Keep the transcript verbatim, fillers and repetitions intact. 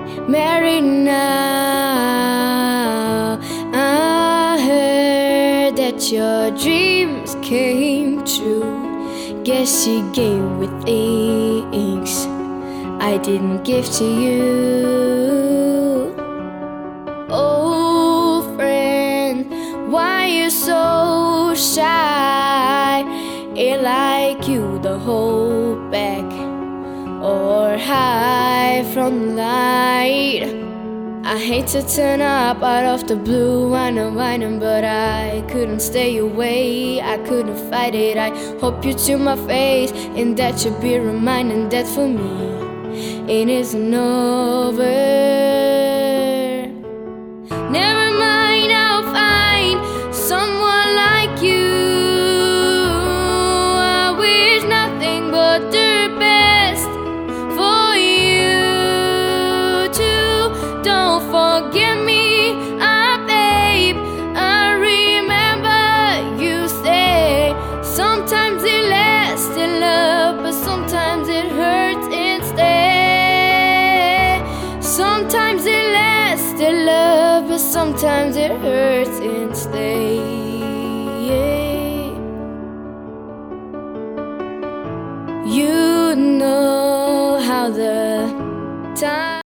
married now. I heard that your dreams came true. Guess she gave with things I didn't give to you. Oh friend, why you so shy? Ain't like you to hold back or hide from light. I hate to turn up out of the blue, I know, I know, but I couldn't stay away, I couldn't fight it. I hope you to my face, and that should be reminding that for me it isn't over. Never mind, I'll find someone like you. I wish nothing but the best for you too. Don't forget me, ah babe. I remember you say sometimes it lasts in love, but sometimes it hurts instead. Sometimes it lasts in love, but sometimes it hurts instead. You know how the time